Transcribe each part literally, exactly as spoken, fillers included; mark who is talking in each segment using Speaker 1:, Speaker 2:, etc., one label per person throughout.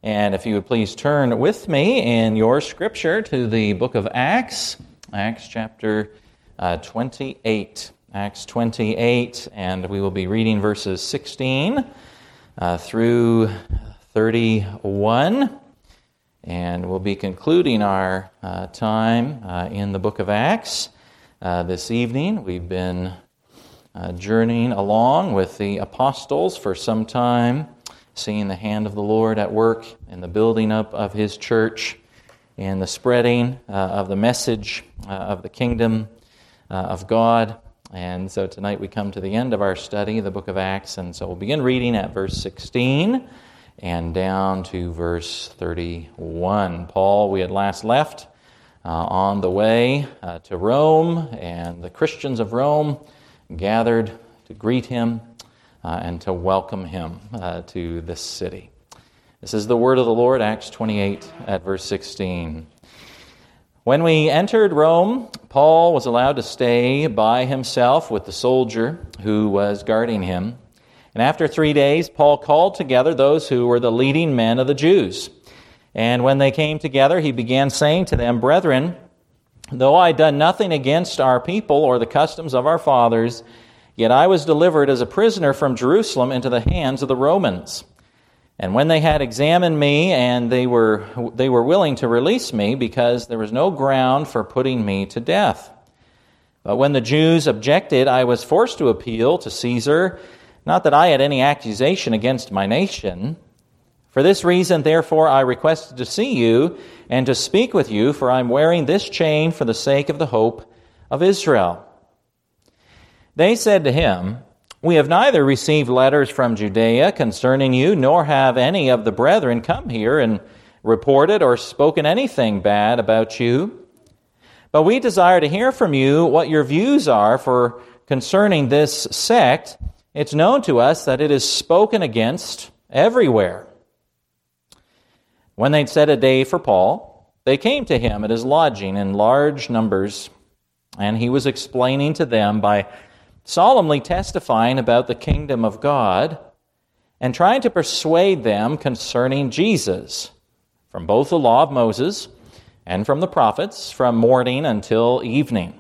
Speaker 1: And if you would please turn with me in your scripture to the book of Acts, Acts chapter uh, twenty-eight. Acts twenty-eight, and we will be reading verses sixteen uh, through thirty-one. And we'll be concluding our uh, time uh, in the book of Acts uh, this evening. We've been uh, journeying along with the apostles for some time, seeing the hand of the Lord at work in the building up of His church and the spreading uh, of the message uh, of the kingdom uh, of God. And so tonight we come to the end of our study, the book of Acts, and so we'll begin reading at verse sixteen and down to verse thirty-one. Paul, we had last left uh, on the way uh, to Rome, and the Christians of Rome gathered to greet him uh, and to welcome him uh, to this city. This is the word of the Lord, Acts twenty-eight at verse sixteen. When we entered Rome, Paul was allowed to stay by himself with the soldier who was guarding him. And after three days, Paul called together those who were the leading men of the Jews. And when they came together, he began saying to them, "Brethren, though I had done nothing against our people or the customs of our fathers, yet I was delivered as a prisoner from Jerusalem into the hands of the Romans. And when they had examined me, and they were they were willing to release me, because there was no ground for putting me to death. But when the Jews objected, I was forced to appeal to Caesar, not that I had any accusation against my nation. For this reason, therefore, I requested to see you and to speak with you, for I am wearing this chain for the sake of the hope of Israel." They said to him, "We have neither received letters from Judea concerning you, nor have any of the brethren come here and reported or spoken anything bad about you. But we desire to hear from you what your views are, for concerning this sect, it's known to us that it is spoken against everywhere." When they'd set a day for Paul, they came to him at his lodging in large numbers, and he was explaining to them by solemnly testifying about the kingdom of God and trying to persuade them concerning Jesus, from both the law of Moses and from the prophets, from morning until evening.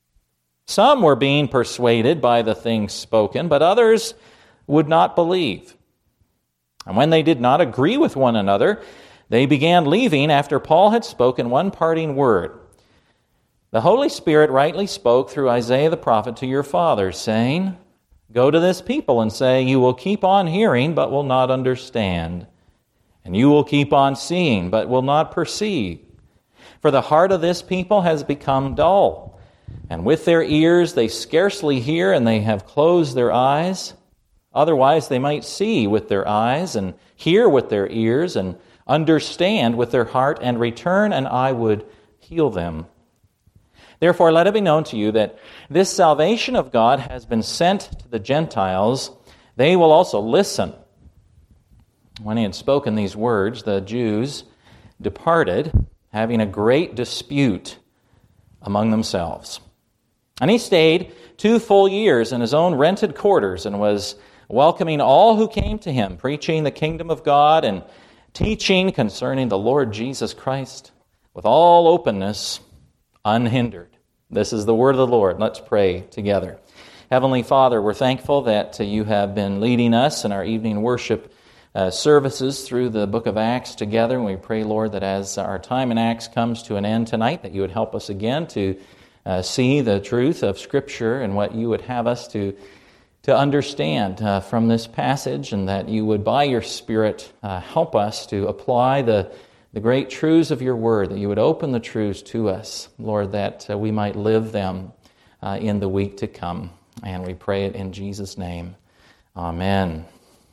Speaker 1: Some were being persuaded by the things spoken, but others would not believe. And when they did not agree with one another, they began leaving after Paul had spoken one parting word. "The Holy Spirit rightly spoke through Isaiah the prophet to your fathers, saying, 'Go to this people and say, you will keep on hearing, but will not understand. And you will keep on seeing, but will not perceive. For the heart of this people has become dull. And with their ears they scarcely hear, and they have closed their eyes. Otherwise they might see with their eyes, and hear with their ears, and understand with their heart, and return, and I would heal them. Therefore let it be known to you that this salvation of God has been sent to the Gentiles. They will also listen.' When he had spoken these words, the Jews departed, having a great dispute among themselves. And he stayed two full years in his own rented quarters and was welcoming all who came to him, preaching the kingdom of God and teaching concerning the Lord Jesus Christ with all openness, unhindered." This is the word of the Lord. Let's pray together. Heavenly Father, we're thankful that you have been leading us in our evening worship uh, services through the book of Acts together. And we pray, Lord, that as our time in Acts comes to an end tonight, that you would help us again to uh, see the truth of Scripture and what you would have us to, to understand uh, from this passage, and that you would, by your Spirit, uh, help us to apply the The great truths of your word, that you would open the truths to us, Lord, that uh, we might live them uh, in the week to come. And we pray it in Jesus' name. Amen.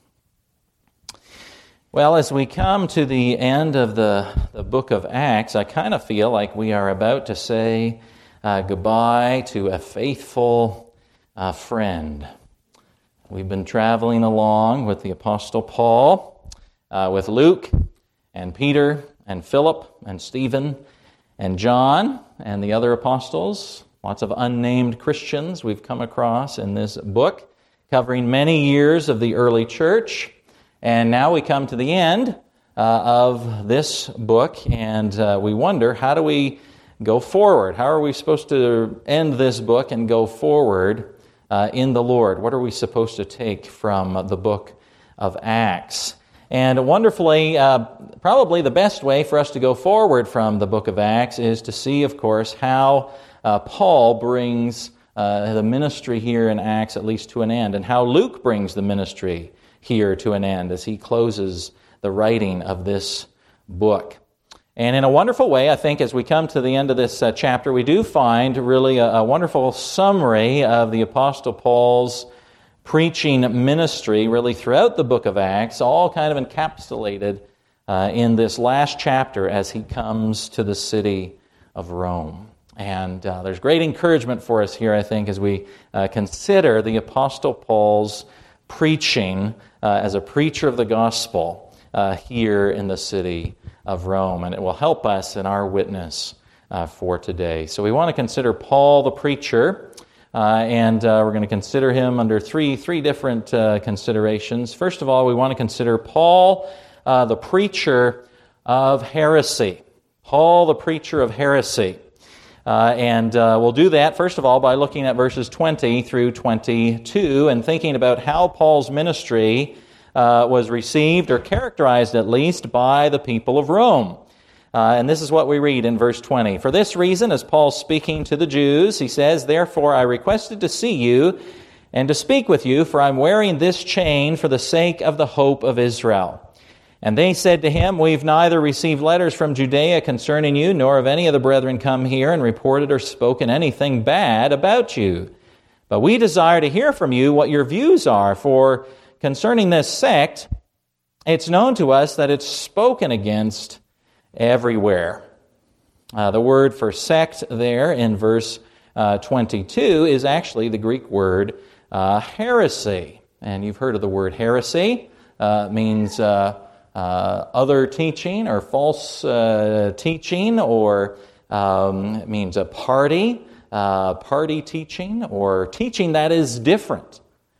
Speaker 1: Well, as we come to the end of the, the book of Acts, I kind of feel like we are about to say uh, goodbye to a faithful uh, friend. We've been traveling along with the Apostle Paul, uh, with Luke and Peter and Philip and Stephen and John and the other apostles, lots of unnamed Christians we've come across in this book, covering many years of the early church. And now we come to the end uh, of this book, and uh, we wonder, how do we go forward? How are we supposed to end this book and go forward uh, in the Lord? What are we supposed to take from the book of Acts? And wonderfully, uh, probably the best way for us to go forward from the book of Acts is to see, of course, how uh, Paul brings uh, the ministry here in Acts at least to an end, and how Luke brings the ministry here to an end as he closes the writing of this book. And in a wonderful way, I think, as we come to the end of this uh, chapter, we do find really a, a wonderful summary of the Apostle Paul's preaching ministry really throughout the book of Acts, all kind of encapsulated uh, in this last chapter as he comes to the city of Rome. And uh, there's great encouragement for us here, I think, as we uh, consider the Apostle Paul's preaching uh, as a preacher of the gospel uh, here in the city of Rome. And it will help us in our witness uh, for today. So we want to consider Paul the preacher. Uh, and uh, we're going to consider him under three three different uh, considerations. First of all, we want to consider Paul, uh, the preacher of heresy. Paul, the preacher of heresy. Uh, and uh, we'll do that, first of all, by looking at verses twenty through twenty-two and thinking about how Paul's ministry uh, was received, or characterized at least, by the people of Rome. Uh, and this is what we read in verse twenty. For this reason, as Paul's speaking to the Jews, he says, Therefore I requested to see you and to speak with you, for I'm wearing this chain for the sake of the hope of Israel. And they said to him, We've neither received letters from Judea concerning you, nor have any of the brethren come here and reported or spoken anything bad about you. But we desire to hear from you what your views are, for concerning this sect, it's known to us that it's spoken against everywhere. Uh, the word for sect there in verse uh, twenty-two is actually the Greek word uh, heresy. And you've heard of the word heresy. Uh, it means uh, uh, other teaching or false uh, teaching, or um, it means a party, uh, party teaching, or teaching that is different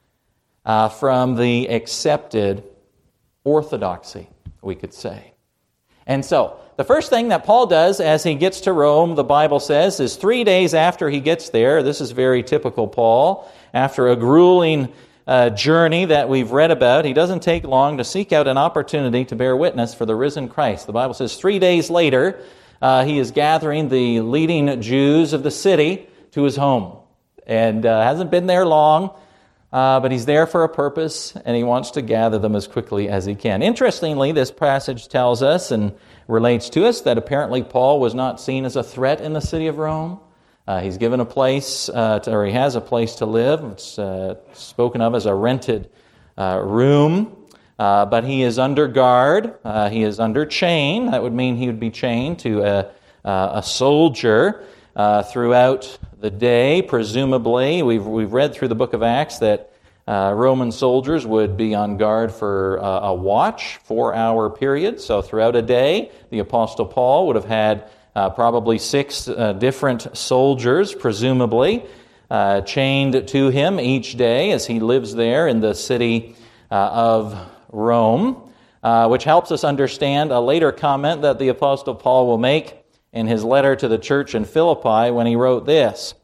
Speaker 1: uh, from the accepted orthodoxy, we could say. And so, the first thing that Paul does as he gets to Rome, the Bible says, is three days after he gets there. This is very typical Paul. After a grueling uh, journey that we've read about, he doesn't take long to seek out an opportunity to bear witness for the risen Christ. The Bible says three days later, uh, he is gathering the leading Jews of the city to his home. And uh, hasn't been there long, uh, but he's there for a purpose, and he wants to gather them as quickly as he can. Interestingly, this passage tells us and relates to us that apparently Paul was not seen as a threat in the city of Rome. Uh, he's given a place, uh, to, or he has a place to live. It's uh, spoken of as a rented uh, room, uh, but he is under guard. Uh, he is under chain. That would mean he would be chained to a, uh, a soldier uh, throughout the day, presumably. We've, we've read through the book of Acts that Uh, Roman soldiers would be on guard for uh, a watch, four-hour period. So throughout a day, the Apostle Paul would have had uh, probably six uh, different soldiers, presumably, uh, chained to him each day as he lives there in the city uh, of Rome, uh, which helps us understand a later comment that the Apostle Paul will make in his letter to the church in Philippi when he wrote this,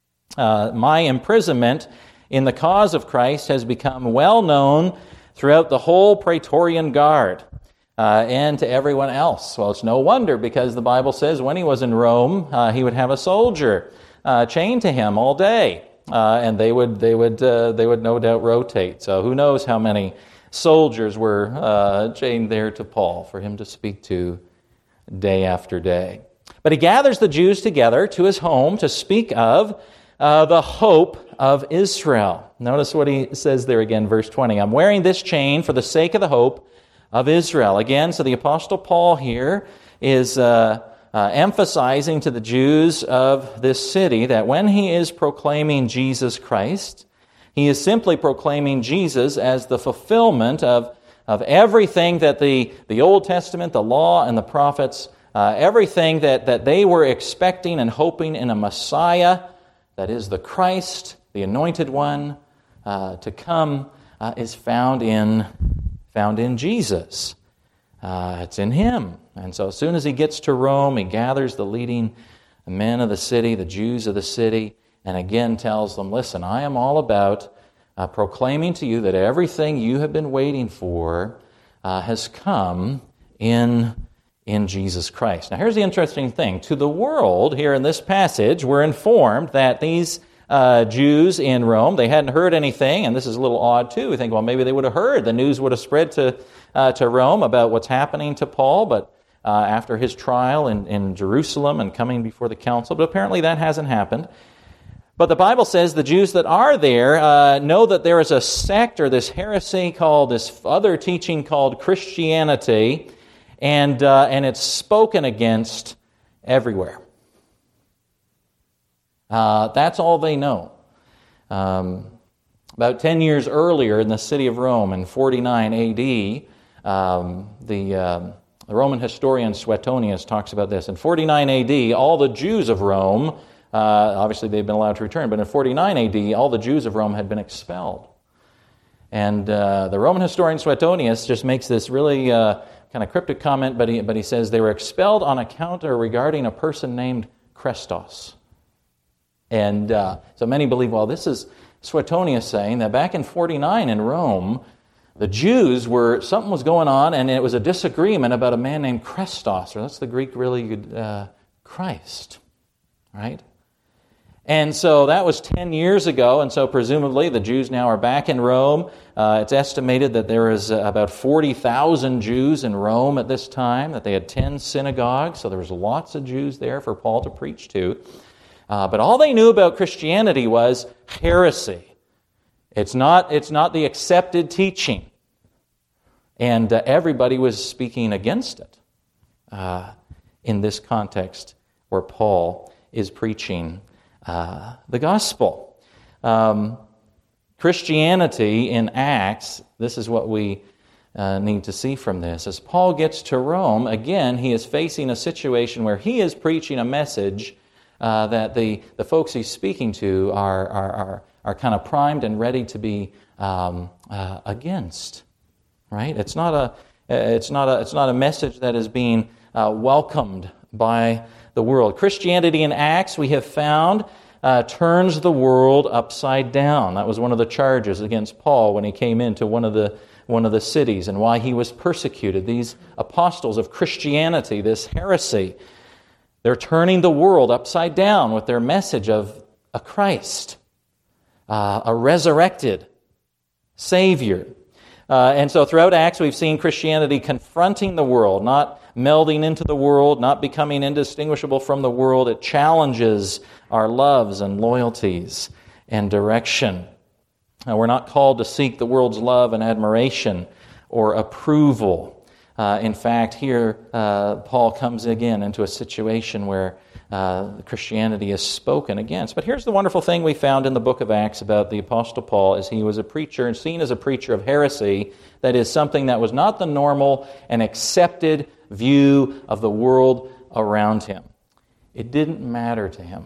Speaker 1: uh, My imprisonment in the cause of Christ has become well known throughout the whole Praetorian Guard uh, and to everyone else. Well, it's no wonder, because the Bible says when he was in Rome, uh, he would have a soldier uh, chained to him all day, uh, and they would they would uh, they would no doubt rotate. So who knows how many soldiers were uh, chained there to Paul for him to speak to day after day. But he gathers the Jews together to his home to speak of Uh, the hope of Israel. Notice what he says there again, verse twenty. I'm wearing this chain for the sake of the hope of Israel. Again, so the Apostle Paul here is uh, uh, emphasizing to the Jews of this city that when he is proclaiming Jesus Christ, he is simply proclaiming Jesus as the fulfillment of, of everything that the, the Old Testament, the law, and the prophets, uh, everything that, that they were expecting and hoping in a Messiah, that is the Christ, the anointed one, uh, to come, uh, is found in found in Jesus. Uh, it's in him. And so as soon as he gets to Rome, he gathers the leading men of the city, the Jews of the city, and again tells them, listen, I am all about uh, proclaiming to you that everything you have been waiting for uh, has come in, in Jesus Christ. Now here's the interesting thing. To the world, here in this passage, we're informed that these uh, Jews in Rome, they hadn't heard anything, and this is a little odd too. We think, well, maybe they would have heard. The news would have spread to, uh, to Rome about what's happening to Paul, but Uh, after his trial in, in Jerusalem and coming before the council, but apparently that hasn't happened. But the Bible says the Jews that are there uh, know that there is a sect or this heresy called, this other teaching called Christianity, and uh, and it's spoken against everywhere. Uh, that's all they know. Um, about ten years earlier in the city of Rome in forty-nine A D, um, the... Um, The Roman historian Suetonius talks about this. In forty-nine A D, all the Jews of Rome, uh, obviously they've been allowed to return, but in forty-nine A D, all the Jews of Rome had been expelled. And uh, the Roman historian Suetonius just makes this really uh, kind of cryptic comment, but he, but he says they were expelled on account or regarding a person named Chrestos. And uh, so many believe, well, this is Suetonius saying that back in forty-nine in Rome, the Jews were, something was going on, and it was a disagreement about a man named Chrestos, or that's the Greek really, uh, Christ, right? And so that was ten years ago, and so presumably the Jews now are back in Rome. Uh, it's estimated that there is about forty thousand Jews in Rome at this time, that they had ten synagogues, so there was lots of Jews there for Paul to preach to. Uh, but all they knew about Christianity was heresy. It's not, it's not the accepted teaching. And uh, everybody was speaking against it uh, in this context where Paul is preaching uh, the gospel. Um, Christianity in Acts, this is what we uh, need to see from this. As Paul gets to Rome, again, he is facing a situation where he is preaching a message uh, that the, the folks he's speaking to are, are, are are kind of primed and ready to be um, uh, against, right? It's not a, it's not a, it's not a message that is being uh, welcomed by the world. Christianity in Acts, we have found, uh, turns the world upside down. That was one of the charges against Paul when he came into one of the one of the cities, and why he was persecuted. These apostles of Christianity, this heresy, they're turning the world upside down with their message of a Christ. Uh, a resurrected Savior. Uh, and so throughout Acts, we've seen Christianity confronting the world, not melding into the world, not becoming indistinguishable from the world. It challenges our loves and loyalties and direction. Uh, we're not called to seek the world's love and admiration or approval. Uh, in fact, here uh, Paul comes again into a situation where Uh, Christianity is spoken against. But here's the wonderful thing we found in the book of Acts about the Apostle Paul, is he was a preacher and seen as a preacher of heresy, that is something that was not the normal and accepted view of the world around him. It didn't matter to him.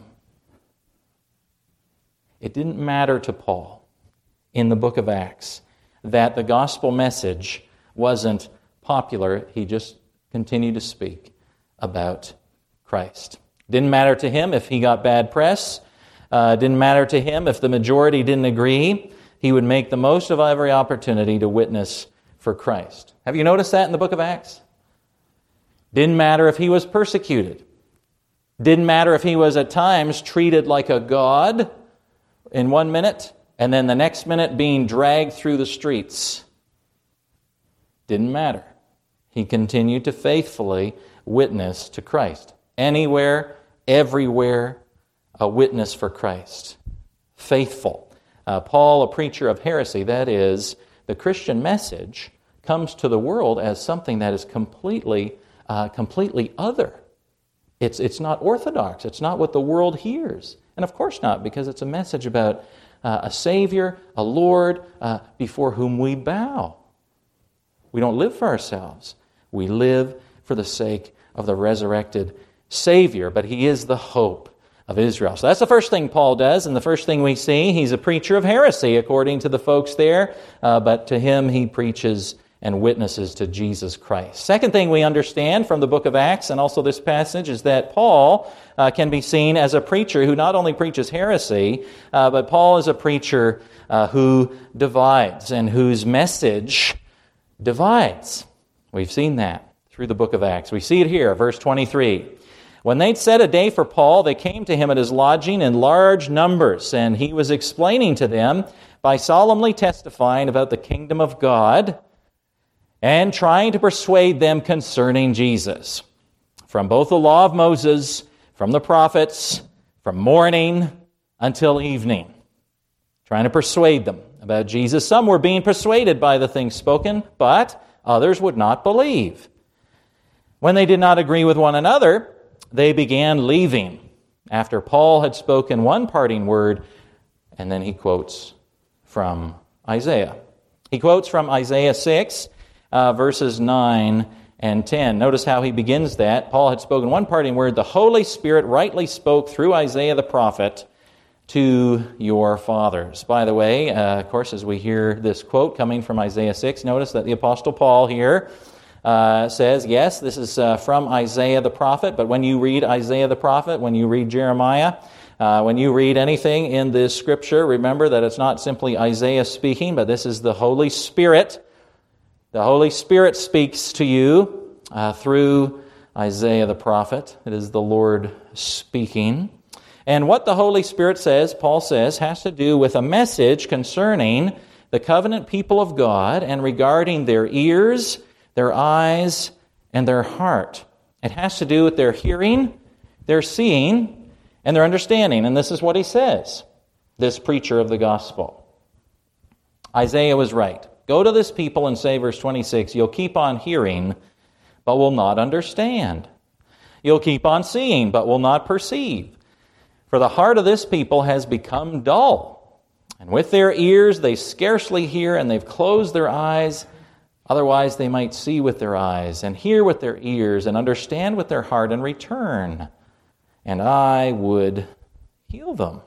Speaker 1: It didn't matter to Paul in the book of Acts that the gospel message wasn't popular. He just continued to speak about Christ. Didn't matter to him if he got bad press. Uh, didn't matter to him if the majority didn't agree. He would make the most of every opportunity to witness for Christ. Have you noticed that in the book of Acts? Didn't matter if he was persecuted. Didn't matter if he was at times treated like a god in one minute, and then the next minute being dragged through the streets. Didn't matter. He continued to faithfully witness to Christ. Anywhere, everywhere, a witness for Christ. Faithful. Uh, Paul, a preacher of heresy, that is, the Christian message comes to the world as something that is completely, uh, completely other. It's, it's not orthodox. It's not what the world hears. And of course not, because it's a message about uh, a Savior, a Lord, uh, before whom we bow. We don't live for ourselves. We live for the sake of the resurrected Savior, but He is the hope of Israel. So that's the first thing Paul does, and the first thing we see, he's a preacher of heresy, according to the folks there, uh, but to him he preaches and witnesses to Jesus Christ. Second thing we understand from the book of Acts and also this passage is that Paul uh, can be seen as a preacher who not only preaches heresy, uh, but Paul is a preacher uh, who divides and whose message divides. We've seen that through the book of Acts. We see it here, verse twenty-three. When they'd set a day for Paul, they came to him at his lodging in large numbers, and he was explaining to them by solemnly testifying about the kingdom of God and trying to persuade them concerning Jesus. From both the law of Moses, from the prophets, from morning until evening. Trying to persuade them about Jesus. Some were being persuaded by the things spoken, but others would not believe. When they did not agree with one another, they began leaving after Paul had spoken one parting word, and then he quotes from Isaiah. He quotes from Isaiah six, uh, verses nine and ten. Notice how he begins that. Paul had spoken one parting word. The Holy Spirit rightly spoke through Isaiah the prophet to your fathers. By the way, uh, of course, as we hear this quote coming from Isaiah six, notice that the Apostle Paul here Uh, says, yes, this is uh, from Isaiah the prophet, but when you read Isaiah the prophet, when you read Jeremiah, uh, when you read anything in this scripture, remember that it's not simply Isaiah speaking, but this is the Holy Spirit. The Holy Spirit speaks to you uh, through Isaiah the prophet. It is the Lord speaking. And what the Holy Spirit says, Paul says, has to do with a message concerning the covenant people of God and regarding their ears, their eyes, and their heart. It has to do with their hearing, their seeing, and their understanding. And this is what he says, this preacher of the gospel. Isaiah was right. Go to this people and say, verse twenty-six, you'll keep on hearing, but will not understand. You'll keep on seeing, but will not perceive. For the heart of this people has become dull, and with their ears they scarcely hear, and they've closed their eyes. Otherwise, they might see with their eyes and hear with their ears and understand with their heart and return, and I would heal them.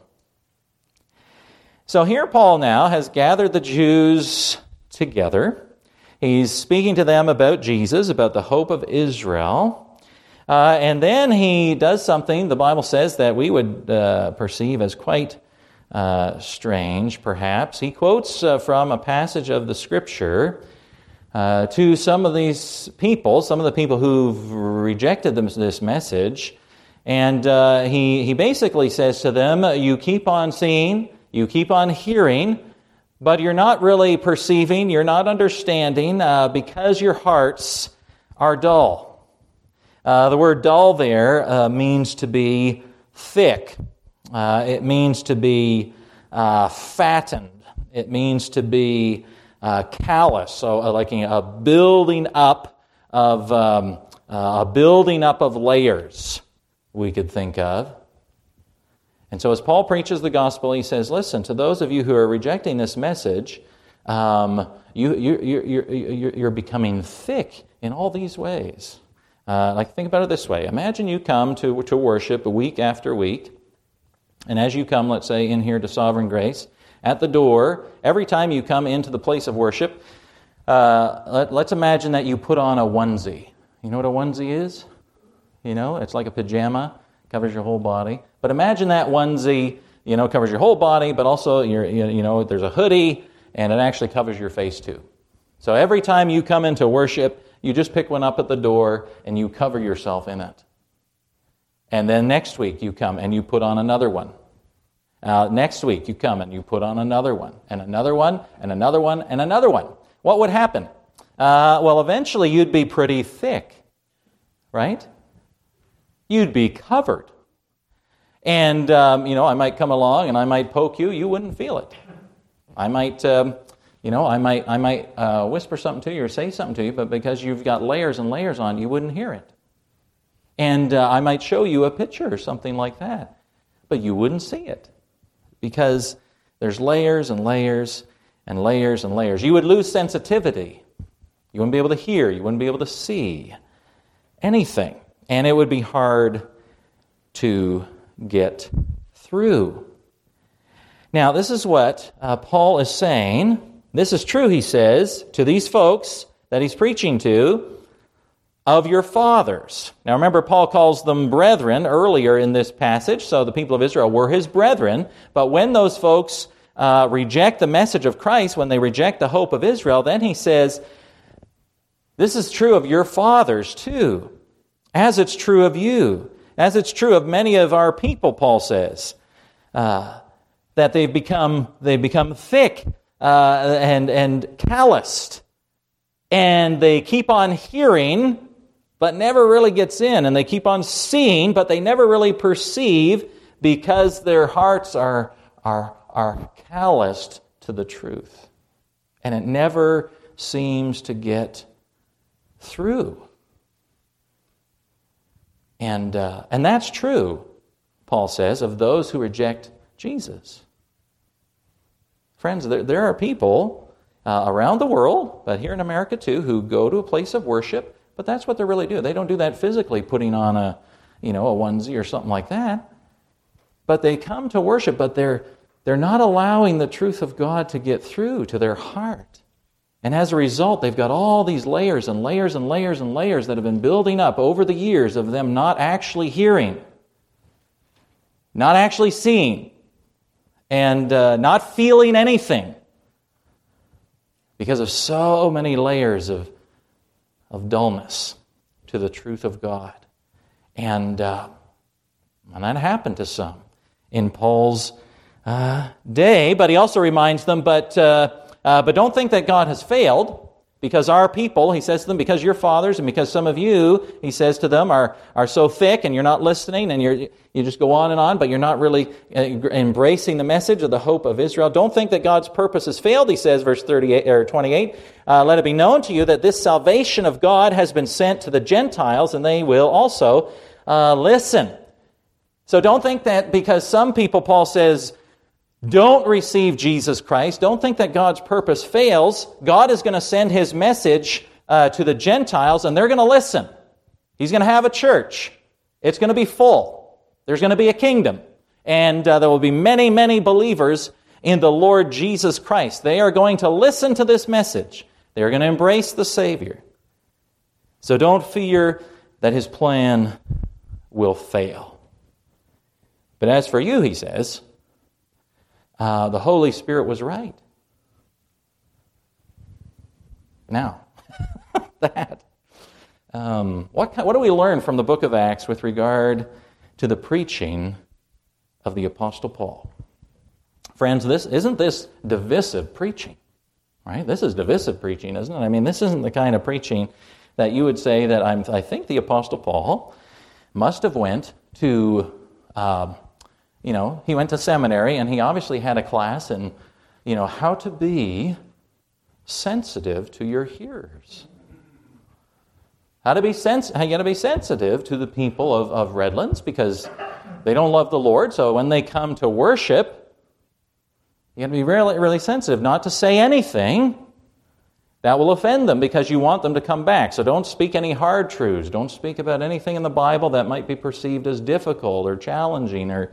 Speaker 1: So here Paul now has gathered the Jews together. He's speaking to them about Jesus, about the hope of Israel. Uh, and then he does something, the Bible says, that we would uh, perceive as quite uh, strange, perhaps. He quotes uh, from a passage of the Scripture Uh, to some of these people, some of the people who've rejected them, this message. And uh, he, he basically says to them, you keep on seeing, you keep on hearing, but you're not really perceiving, you're not understanding, uh, because your hearts are dull. Uh, the word dull there uh, means to be thick. Uh, it means to be uh, fattened. It means to be Uh, callous, so uh, like a building up of um, uh, a building up of layers, we could think of. And so, as Paul preaches the gospel, he says, "Listen, to those of you who are rejecting this message, um, you you you you're, you're becoming thick in all these ways. Uh, like think about it this way: imagine you come to to worship week after week, and as you come, let's say in here to Sovereign Grace." At the door, every time you come into the place of worship, uh, let, let's imagine that you put on a onesie. You know what a onesie is? You know, it's like a pajama, covers your whole body. But imagine that onesie, you know, covers your whole body, but also, your, you know, there's a hoodie, and it actually covers your face too. So every time you come into worship, you just pick one up at the door, and you cover yourself in it. And then next week you come, and you put on another one. Uh, next week you come and you put on another one, and another one, and another one, and another one. What would happen? Uh, well, eventually you'd be pretty thick, right? You'd be covered. And, um, you know, I might come along and I might poke you, you wouldn't feel it. I might, um, you know, I might, I might uh, whisper something to you or say something to you, but because you've got layers and layers on, you wouldn't hear it. And uh, I might show you a picture or something like that, but you wouldn't see it. Because there's layers and layers and layers and layers. You would lose sensitivity. You wouldn't be able to hear. You wouldn't be able to see anything. And it would be hard to get through. Now, this is what uh, Paul is saying. This is true, he says, to these folks that he's preaching to of your fathers. Now remember, Paul calls them brethren earlier in this passage, so the people of Israel were his brethren. But when those folks uh, reject the message of Christ, when they reject the hope of Israel, then he says, this is true of your fathers too, as it's true of you, as it's true of many of our people, Paul says, uh, that they've become, they've become thick uh, and, and calloused, and they keep on hearing but never really gets in, and they keep on seeing, but they never really perceive because their hearts are, are, are calloused to the truth. And it never seems to get through. And, uh, and that's true, Paul says, of those who reject Jesus. Friends, there, there are people uh, around the world, but here in America too, who go to a place of worship. But that's what they really do. They don't do that physically, putting on a, you know, a onesie or something like that. But they come to worship, but they're they're not allowing the truth of God to get through to their heart. And as a result, they've got all these layers and layers and layers and layers that have been building up over the years of them not actually hearing, not actually seeing, and uh, not feeling anything because of so many layers of of dullness to the truth of God. And, uh, and that happened to some in Paul's uh, day, but he also reminds them, but, uh, uh, but don't think that God has failed, because our people, he says to them, because your fathers and because some of you, he says to them, are, are so thick and you're not listening and you're, you just go on and on, but you're not really embracing the message of the hope of Israel. Don't think that God's purpose has failed, he says, verse thirty-eight or twenty-eight. Uh, Let it be known to you that this salvation of God has been sent to the Gentiles, and they will also uh, listen. So don't think that because some people, Paul says, don't receive Jesus Christ, don't think that God's purpose fails. God is going to send his message uh, to the Gentiles, and they're going to listen. He's going to have a church. It's going to be full. There's going to be a kingdom. And uh, there will be many, many believers in the Lord Jesus Christ. They are going to listen to this message. They are going to embrace the Savior. So don't fear that his plan will fail. But as for you, he says, Uh, the Holy Spirit was right. Now, that. Um, what, what do we learn from the book of Acts with regard to the preaching of the Apostle Paul? Friends, this isn't this divisive preaching, right? This is divisive preaching, isn't it? I mean, this isn't the kind of preaching that you would say that I'm, I think the Apostle Paul must have went to... Uh, You know, he went to seminary, and he obviously had a class in, you know, how to be sensitive to your hearers. How to be sens- how you got to be sensitive to the people of, of Redlands, because they don't love the Lord. So when they come to worship, you got to be really, really sensitive not to say anything that will offend them, because you want them to come back. So don't speak any hard truths. Don't speak about anything in the Bible that might be perceived as difficult or challenging or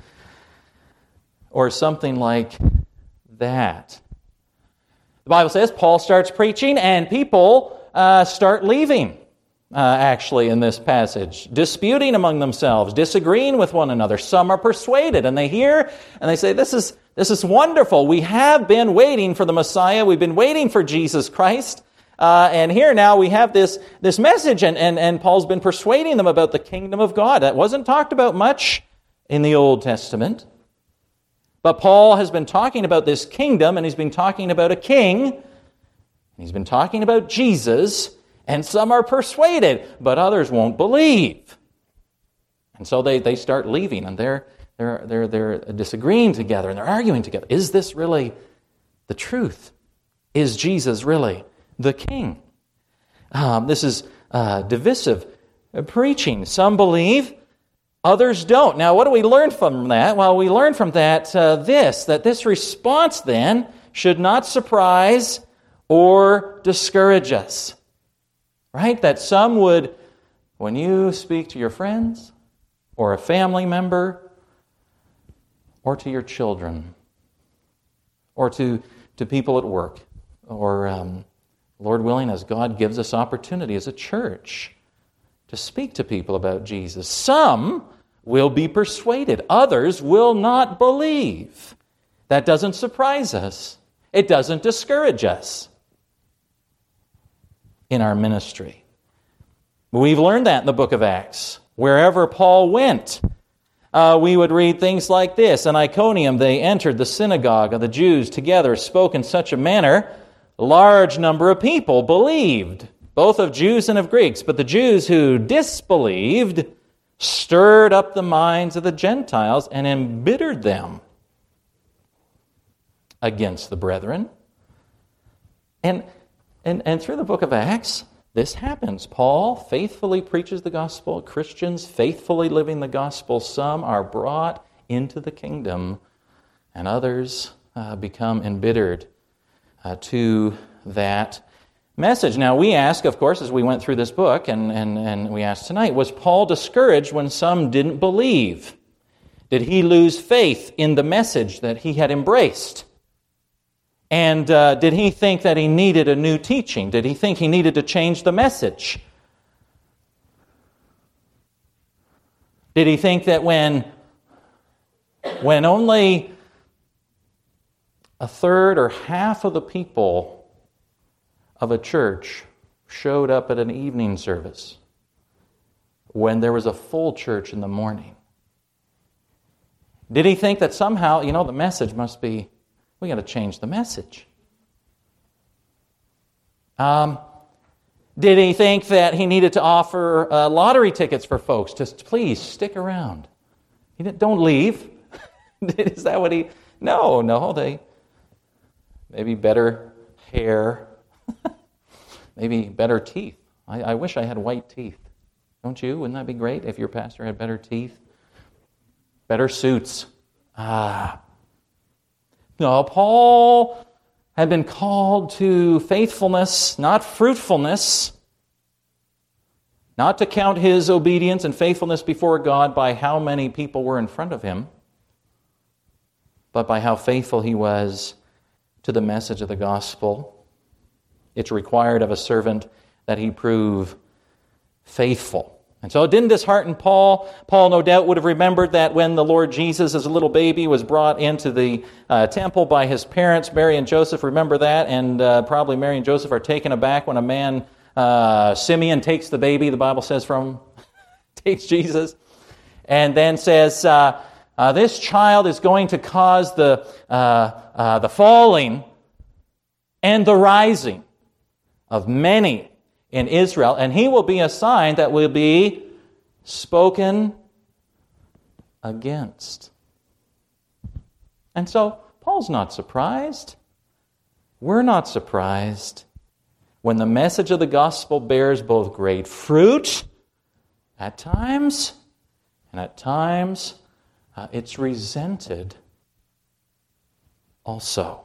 Speaker 1: or something like that. The Bible says Paul starts preaching, and people uh, start leaving, uh, actually, in this passage, disputing among themselves, disagreeing with one another. Some are persuaded, and they hear, and they say, this is, this is wonderful. We have been waiting for the Messiah. We've been waiting for Jesus Christ. Uh, and here now we have this, this message, and, and, and Paul's been persuading them about the kingdom of God. That wasn't talked about much in the Old Testament. But Paul has been talking about this kingdom, and he's been talking about a king. He's been talking about Jesus, and some are persuaded, but others won't believe. And so they, they start leaving, and they're, they're, they're, they're disagreeing together, and they're arguing together. Is this really the truth? Is Jesus really the king? Um, this is uh, divisive preaching. Some believe, others don't. Now, what do we learn from that? Well, we learn from that uh, this, that this response then should not surprise or discourage us. Right? That some would, when you speak to your friends or a family member or to your children or to, to people at work or um, Lord willing, as God gives us opportunity as a church to speak to people about Jesus. Some will be persuaded. Others will not believe. That doesn't surprise us. It doesn't discourage us in our ministry. We've learned that in the book of Acts. Wherever Paul went, uh, we would read things like this. In Iconium, they entered the synagogue of the Jews together, spoke in such a manner, a large number of people believed, both of Jews and of Greeks. But the Jews who disbelieved stirred up the minds of the Gentiles and embittered them against the brethren. And, and, and through the book of Acts, this happens. Paul faithfully preaches the gospel. Christians faithfully living the gospel. Some are brought into the kingdom, and others uh, become embittered uh, to that message. Now, we ask, of course, as we went through this book, and, and, and we asked tonight, was Paul discouraged when some didn't believe? Did he lose faith in the message that he had embraced? And uh, did he think that he needed a new teaching? Did he think he needed to change the message? Did he think that when, when only a third or half of the people of a church showed up at an evening service, when there was a full church in the morning, did he think that somehow, you know, the message must be, we got to change the message? Um, did he think that he needed to offer uh, lottery tickets for folks? Just please stick around. He didn't, don't leave. Is that what he? No, no. They maybe better hair, maybe better teeth. I, I wish I had white teeth. Don't you? Wouldn't that be great if your pastor had better teeth? Better suits. Ah. No, Paul had been called to faithfulness, not fruitfulness, not to count his obedience and faithfulness before God by how many people were in front of him, but by how faithful he was to the message of the gospel. It's required of a servant that he prove faithful. And so it didn't dishearten Paul. Paul, no doubt, would have remembered that when the Lord Jesus, as a little baby, was brought into the uh, temple by his parents, Mary and Joseph. Remember that? And uh, probably Mary and Joseph are taken aback when a man, uh, Simeon, takes the baby, the Bible says, from, takes Jesus, and then says, uh, uh, this child is going to cause the, uh, uh, the falling and the rising of many in Israel, and he will be a sign that will be spoken against. And so Paul's not surprised. We're not surprised when the message of the gospel bears both great fruit at times, and at times uh, it's resented also.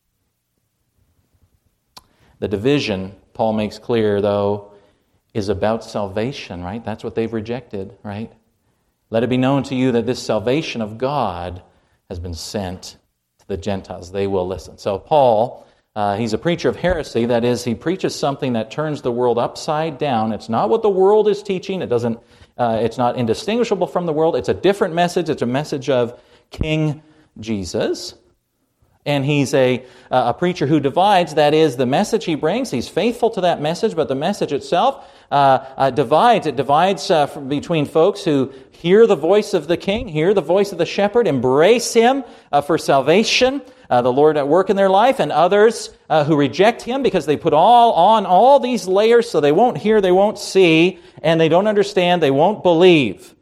Speaker 1: The division, Paul makes clear, though, is about salvation, right? That's what they've rejected, right? Let it be known to you that this salvation of God has been sent to the Gentiles. They will listen. So Paul, uh, he's a preacher of heresy. That is, he preaches something that turns the world upside down. It's not what the world is teaching. It doesn't. Uh, it's not indistinguishable from the world. It's a different message. It's a message of King Jesus. And he's a, a preacher who divides. That is, the message he brings, he's faithful to that message, but the message itself uh, uh, divides. It divides uh, between folks who hear the voice of the king, hear the voice of the shepherd, embrace him uh, for salvation, uh, the Lord at work in their life, and others uh, who reject him because they put all on all these layers so they won't hear, they won't see, and they don't understand, they won't believe.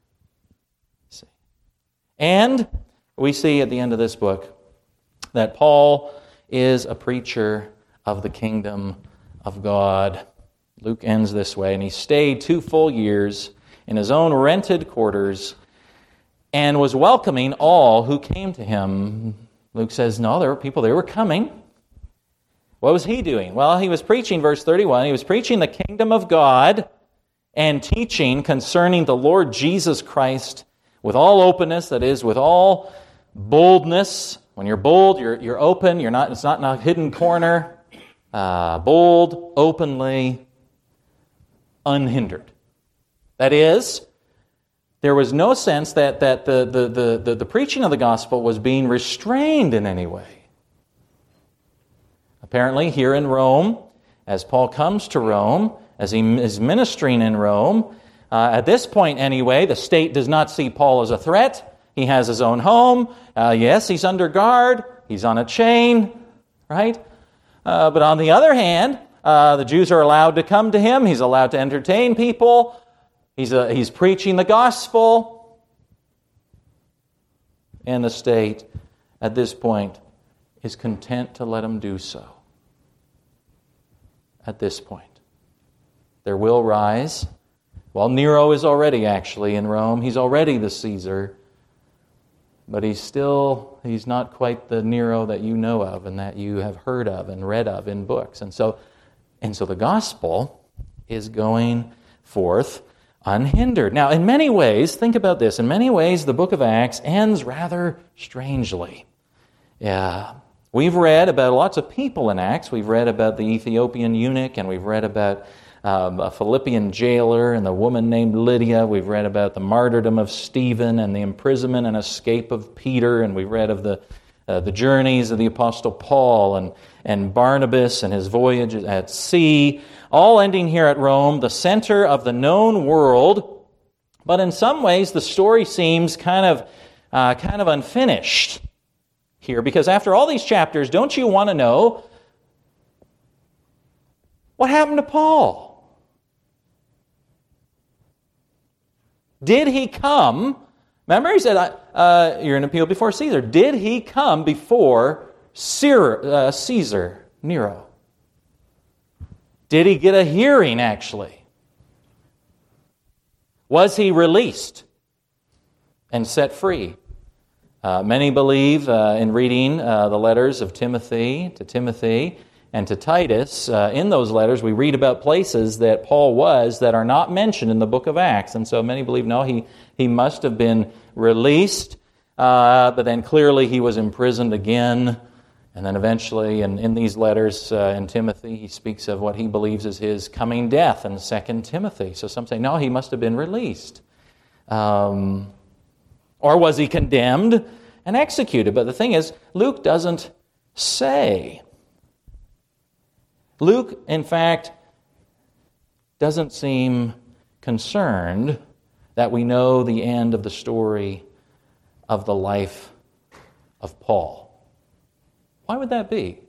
Speaker 1: And we see at the end of this book that Paul is a preacher of the kingdom of God. Luke ends this way, and he stayed two full years in his own rented quarters and was welcoming all who came to him. Luke says, no, there were people, they were coming. What was he doing? Well, he was preaching, verse thirty-one, he was preaching the kingdom of God and teaching concerning the Lord Jesus Christ with all openness, that is, with all boldness. When you're bold, you're you're open. You're not. It's not in a hidden corner. uh, bold, openly, unhindered. That is, there was no sense that, that the, the, the, the, the preaching of the gospel was being restrained in any way. Apparently, here in Rome, as Paul comes to Rome, as he is ministering in Rome, uh, at this point anyway, the state does not see Paul as a threat. He has his own home. Uh, yes, he's under guard. He's on a chain, right? Uh, but on the other hand, uh, the Jews are allowed to come to him. He's allowed to entertain people. He's, uh, he's preaching the gospel. And the state, at this point, is content to let him do so. At this point. There will rise. Well, Nero is already actually in Rome. He's already the Caesar. But he's still, he's not quite the Nero that you know of and that you have heard of and read of in books. And so, and so the gospel is going forth unhindered. Now, in many ways, think about this, in many ways the book of Acts ends rather strangely. Yeah. We've read about lots of people in Acts. We've read about the Ethiopian eunuch, and we've read about um, a Philippian jailer and the woman named Lydia. We've read about the martyrdom of Stephen and the imprisonment and escape of Peter, and we've read of the uh, the journeys of the Apostle Paul and, and Barnabas and his voyage at sea, all ending here at Rome, the center of the known world. But in some ways, the story seems kind of uh, kind of unfinished here, because after all these chapters, don't you want to know what happened to Paul? Did he come? Remember, he said, uh, "You're an appeal before Caesar." Did he come before Caesar, uh, Caesar Nero? Did he get a hearing? Actually, was he released and set free? Uh, many believe uh, in reading uh, the letters of Timothy to Timothy and to Titus. Uh, in those letters, we read about places that Paul was that are not mentioned in the book of Acts. And so many believe, no, he, he must have been released, uh, but then clearly he was imprisoned again. And then eventually, in, in these letters uh, in Timothy, he speaks of what he believes is his coming death in Second Timothy. So some say, no, he must have been released. Um... Or was he condemned and executed? But the thing is, Luke doesn't say. Luke, in fact, doesn't seem concerned that we know the end of the story of the life of Paul. Why would that be?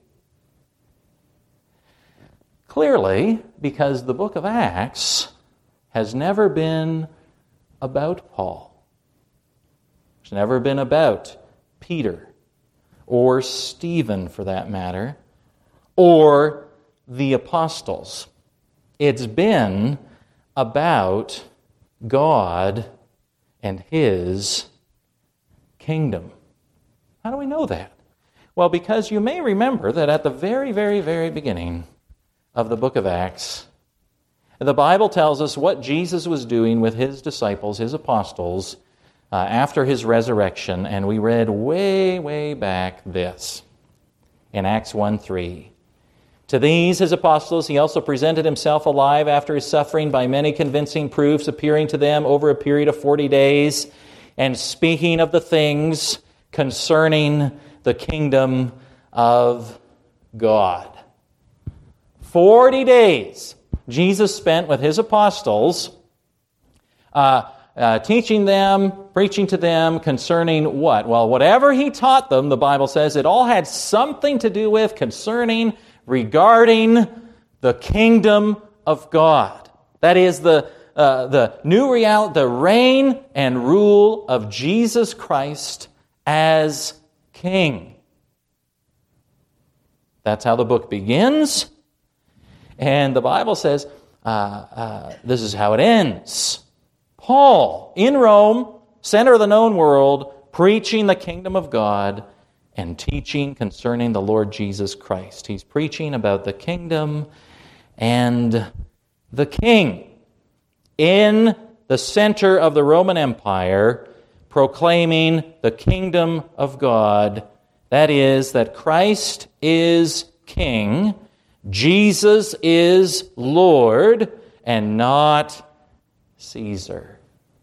Speaker 1: Clearly, because the book of Acts has never been about Paul. It's never been about Peter or Stephen, for that matter, or the apostles. It's been about God and His kingdom. How do we know that? Well, because you may remember that at the very, very, very beginning of the book of Acts, the Bible tells us what Jesus was doing with His disciples, His apostles, Uh, after His resurrection, and we read way, way back this in Acts one three. To these, His apostles, He also presented Himself alive after His suffering by many convincing proofs, appearing to them over a period of forty days, and speaking of the things concerning the kingdom of God. Forty days Jesus spent with His apostles, uh, Uh, teaching them, preaching to them concerning what? Well, whatever He taught them, the Bible says, it all had something to do with, concerning, regarding the kingdom of God. That is the uh, the new reality, the reign and rule of Jesus Christ as King. That's how the book begins. And the Bible says uh, uh, this is how it ends. Paul, in Rome, center of the known world, preaching the kingdom of God and teaching concerning the Lord Jesus Christ. He's preaching about the kingdom and the king. In the center of the Roman Empire, proclaiming the kingdom of God. That is, that Christ is king, Jesus is Lord and not Caesar.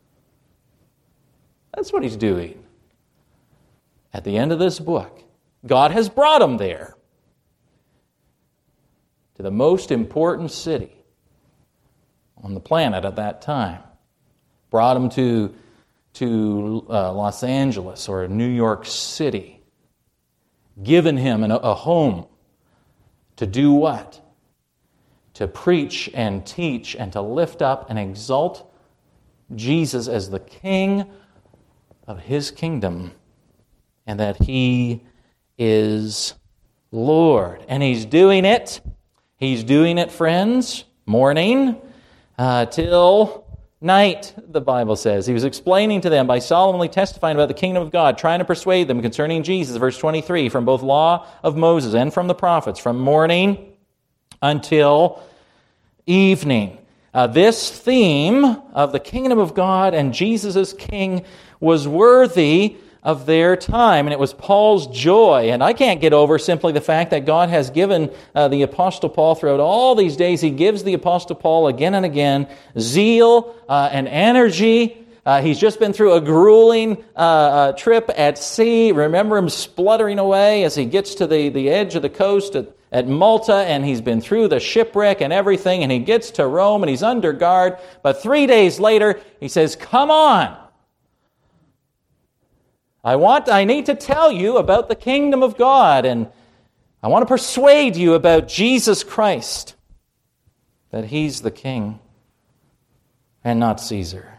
Speaker 1: That's what he's doing. At the end of this book, God has brought him there, to the most important city on the planet at that time. Brought him to, to uh, Los Angeles or New York City. Given him an, a home to do what? To preach and teach and to lift up and exalt Jesus as the King of his kingdom, and that he is Lord. And he's doing it. He's doing it, friends, morning uh, till night, the Bible says. He was explaining to them by solemnly testifying about the kingdom of God, trying to persuade them concerning Jesus, verse twenty-three, from both law of Moses and from the prophets, from morning until evening. Uh, this theme of the kingdom of God and Jesus as King was worthy of their time, and it was Paul's joy. And I can't get over simply the fact that God has given uh, the Apostle Paul throughout all these days. He gives the Apostle Paul again and again zeal uh, and energy. Uh, he's just been through a grueling uh, uh, trip at sea. Remember him spluttering away as he gets to the, the edge of the coast at, at Malta, and he's been through the shipwreck and everything, and he gets to Rome, and he's under guard. But three days later, he says, "Come on. I want, I need to tell you about the kingdom of God, and I want to persuade you about Jesus Christ, that he's the king and not Caesar."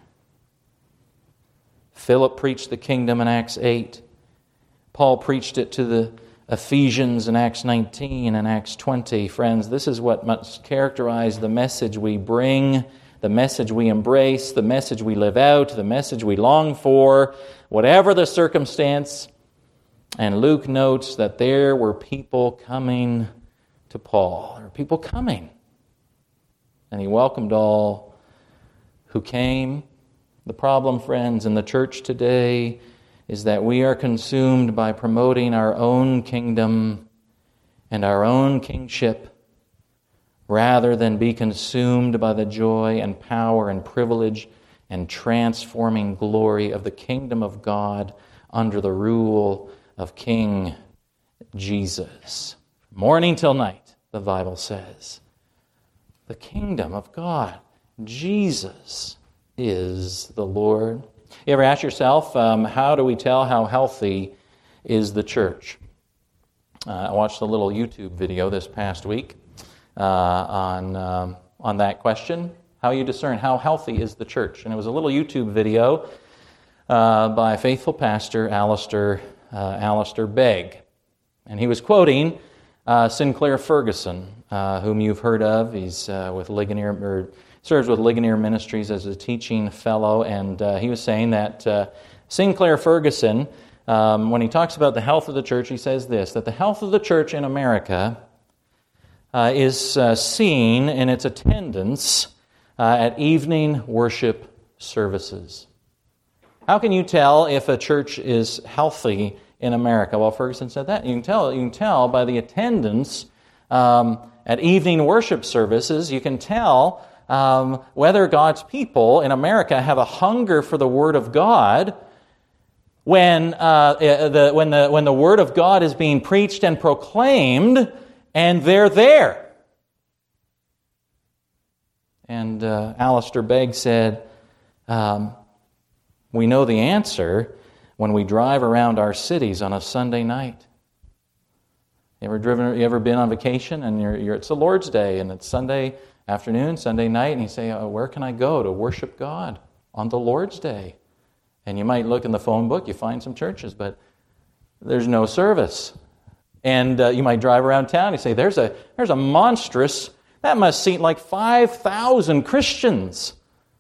Speaker 1: Philip preached the kingdom in Acts eight. Paul preached it to the Ephesians in Acts nineteen and Acts twenty. Friends, this is what must characterize the message we bring, the message we embrace, the message we live out, the message we long for, whatever the circumstance. And Luke notes that there were people coming to Paul. There were people coming. And he welcomed all who came. The problem, friends, in the church today is that we are consumed by promoting our own kingdom and our own kingship rather than be consumed by the joy and power and privilege and transforming glory of the kingdom of God under the rule of King Jesus. Morning till night, the Bible says. The kingdom of God, Jesus is the Lord. You ever ask yourself, um, how do we tell how healthy is the church? Uh, I watched a little YouTube video this past week uh, on um, on that question. How you discern how healthy is the church? And it was a little YouTube video uh, by a faithful pastor, Alistair uh, Alistair Begg, and he was quoting uh, Sinclair Ferguson, uh, whom you've heard of. He's uh, with Ligonier, or serves with Ligonier Ministries as a teaching fellow, and uh, he was saying that uh, Sinclair Ferguson, um, when he talks about the health of the church, he says this, that the health of the church in America uh, is uh, seen in its attendance uh, at evening worship services. How can you tell if a church is healthy in America? Well, Ferguson said that. You can tell, you can tell by the attendance um, at evening worship services. You can tell Um, whether God's people in America have a hunger for the Word of God when uh, the when the when the Word of God is being preached and proclaimed, and they're there. And uh, Alistair Begg said, um, "We know the answer when we drive around our cities on a Sunday night. You ever driven? You ever been on vacation and you're, you're it's the Lord's Day and it's Sunday afternoon, Sunday night, and you say, oh, where can I go to worship God on the Lord's Day? And you might look in the phone book, you find some churches, but there's no service. And uh, you might drive around town, you say, there's a there's a monstrous, that must seem like five thousand Christians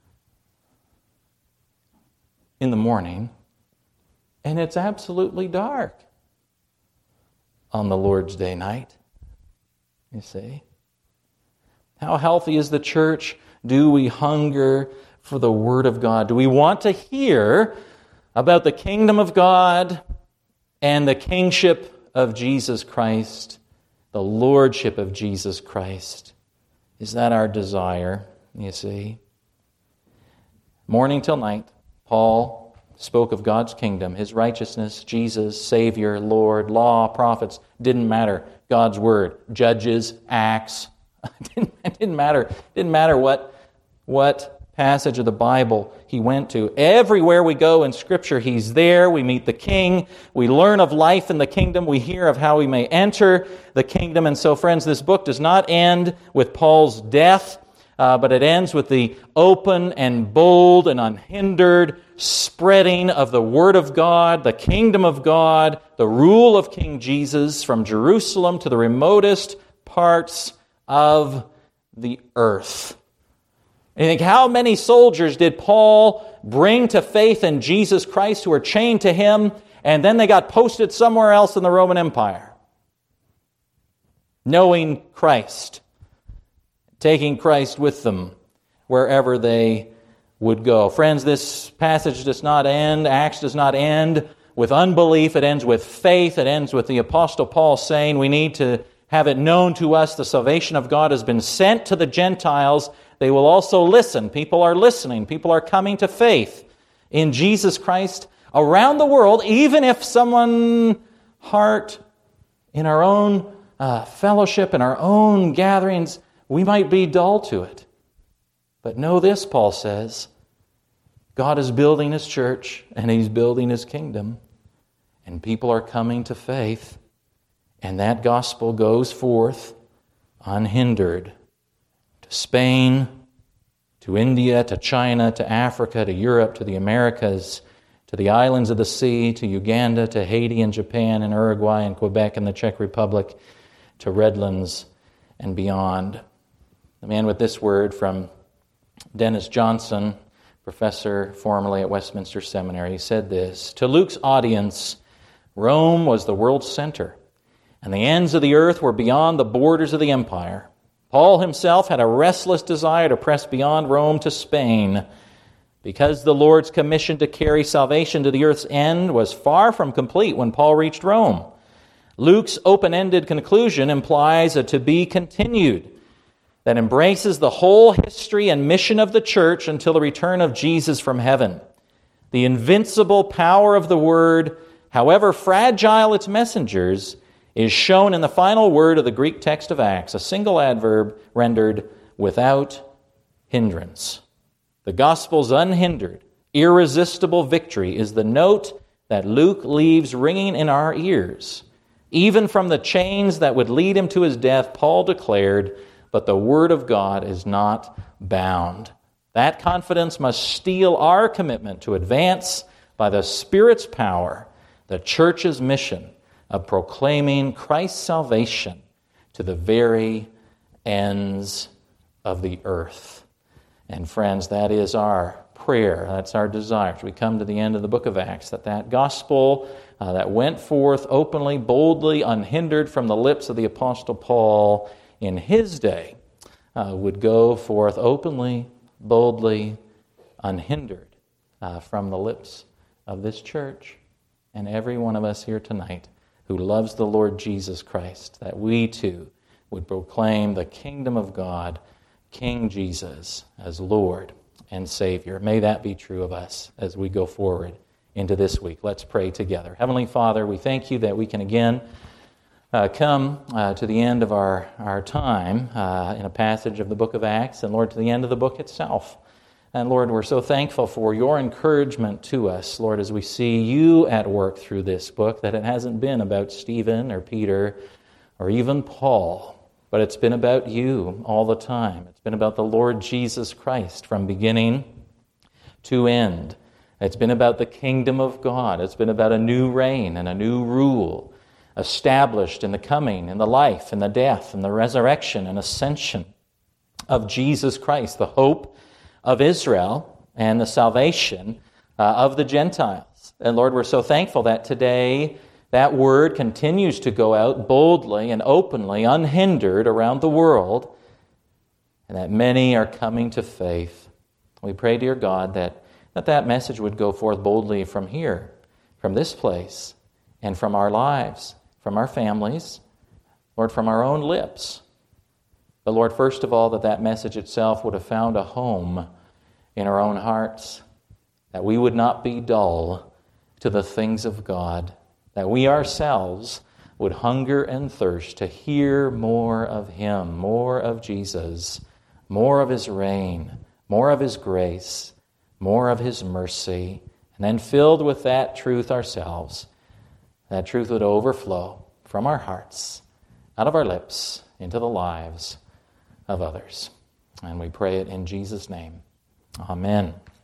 Speaker 1: in the morning, and it's absolutely dark on the Lord's Day night, you see. How healthy is the church? Do we hunger for the Word of God? Do we want to hear about the kingdom of God and the kingship of Jesus Christ the lordship of Jesus Christ. Is that our desire, you see? Morning till night, Paul spoke of God's kingdom, His righteousness, Jesus, Savior, Lord, law, prophets. Didn't matter. God's Word, Judges, Acts. It didn't matter. It didn't matter what, what passage of the Bible he went to. Everywhere we go in Scripture, He's there. We meet the King. We learn of life in the kingdom. We hear of how we may enter the kingdom. And so, friends, this book does not end with Paul's death, uh, but it ends with the open and bold and unhindered spreading of the Word of God, the kingdom of God, the rule of King Jesus from Jerusalem to the remotest parts of the earth. And you think, how many soldiers did Paul bring to faith in Jesus Christ who were chained to him, and then they got posted somewhere else in the Roman Empire? Knowing Christ, taking Christ with them wherever they would go. Friends, this passage does not end, Acts does not end with unbelief. It ends with faith. It ends with the Apostle Paul saying we need to have it known to us the salvation of God has been sent to the Gentiles. They will also listen. People are listening. People are coming to faith in Jesus Christ around the world, even if someone heart in our own uh, fellowship, in our own gatherings, we might be dull to it. But know this, Paul says, God is building His church and He's building His kingdom, and people are coming to faith, and that gospel goes forth unhindered to Spain, to India, to China, to Africa, to Europe, to the Americas, to the islands of the sea, to Uganda, to Haiti and Japan and Uruguay and Quebec and the Czech Republic, to Redlands and beyond. The man with this word from Dennis Johnson, professor formerly at Westminster Seminary, said this: to Luke's audience, Rome was the world's center, and the ends of the earth were beyond the borders of the empire. Paul himself had a restless desire to press beyond Rome to Spain, because the Lord's commission to carry salvation to the earth's end was far from complete when Paul reached Rome. Luke's open-ended conclusion implies a to be continued that embraces the whole history and mission of the church until the return of Jesus from heaven. The invincible power of the Word, however fragile its messengers, is shown in the final word of the Greek text of Acts, a single adverb rendered without hindrance. The gospel's unhindered, irresistible victory is the note that Luke leaves ringing in our ears. Even from the chains that would lead him to his death, Paul declared, but the word of God is not bound. That confidence must steel our commitment to advance by the Spirit's power the church's mission of proclaiming Christ's salvation to the very ends of the earth. And friends, that is our prayer. That's our desire as we come to the end of the book of Acts, that that gospel uh, that went forth openly, boldly, unhindered from the lips of the Apostle Paul in his day uh, would go forth openly, boldly, unhindered uh, from the lips of this church and every one of us here tonight who loves the Lord Jesus Christ, that we too would proclaim the kingdom of God, King Jesus, as Lord and Savior. May that be true of us as we go forward into this week. Let's pray together. Heavenly Father, we thank you that we can again uh, come uh, to the end of our, our time uh, in a passage of the book of Acts, and Lord, to the end of the book itself. And Lord, we're so thankful for your encouragement to us, Lord, as we see you at work through this book, that it hasn't been about Stephen or Peter or even Paul, but it's been about you all the time. It's been about the Lord Jesus Christ from beginning to end. It's been about the kingdom of God. It's been about a new reign and a new rule established in the coming, in the life, in the death, in the resurrection and ascension of Jesus Christ, the hope of Israel and the salvation uh, of the Gentiles. And Lord, we're so thankful that today that word continues to go out boldly and openly, unhindered around the world, and that many are coming to faith. We pray, dear God, that that, that message would go forth boldly from here, from this place, and from our lives, from our families, Lord, from our own lips. But Lord, first of all, that that message itself would have found a home in our own hearts, that we would not be dull to the things of God, that we ourselves would hunger and thirst to hear more of Him, more of Jesus, more of His reign, more of His grace, more of His mercy, and then filled with that truth ourselves, that truth would overflow from our hearts, out of our lips, into the lives of others. And we pray it in Jesus' name. Amen.